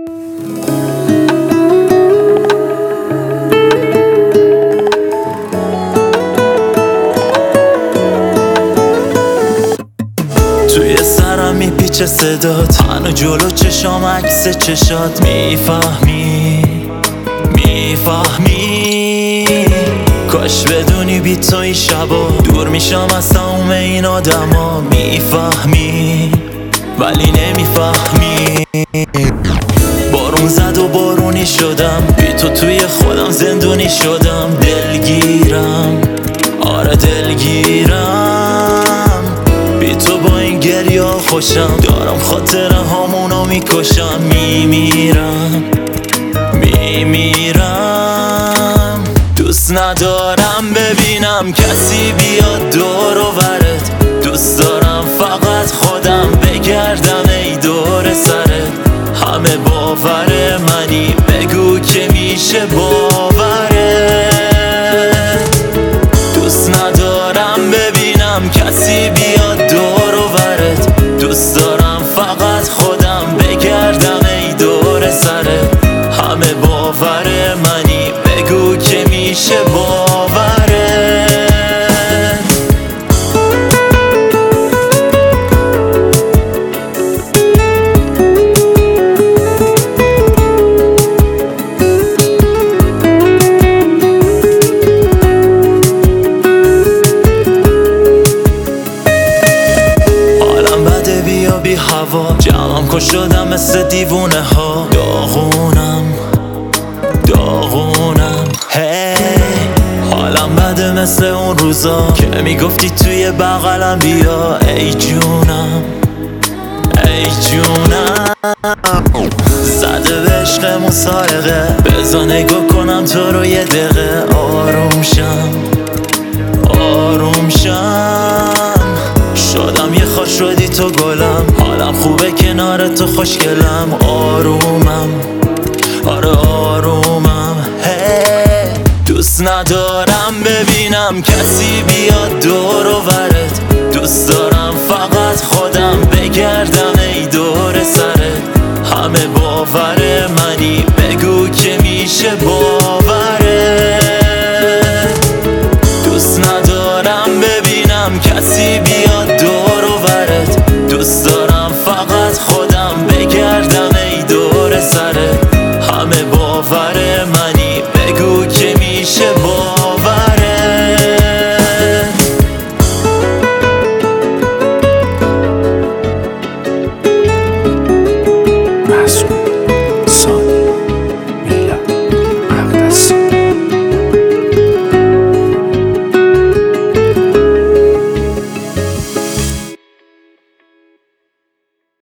توی سرم میپیچه صدات، هنو جلو چشام عکس چشات. میفهمی کاش بدونی بی تو این شبا دور میشم از تموم این آدما. میفهمی ولی نمیفهمی. بارون زد و بارونی شدم، بی تو توی خودم زندونی شدم. دلگیرم، آره دلگیرم، بی تو با این گریه خوشم. دارم خاطره هامونو میکشم. میمیرم دوست ندارم ببینم کسی بیاد دور و برت. دوست دارم فقط خودم بگردم ای دور سرت. همه باور منی، بگو که میشه باورت. دوست ندارم ببینم کسی بیاد دور و برت. دوست دارم فقط خودم بگردم ای دور سرت. همه باور منی، بگو که میشه باورت. حالم بده بیا بی هوا، جمعم کش شدم مثل دیوونه ها. داغونم هی حالم بده مثل اون روزا که میگفتی توی بغلم بیا. ای جونم زده به عشقمون سارقه. بذار نگاه کنم تو رو یه دقیقه. آروم شم شدم یه خوش شدی تو گلم. حالم خوبه کنار تو خوشگلم. آرومم هی دوست ندارم ببینم کسی بیاد دور و برت. دوست دارم فقط خودم بگردم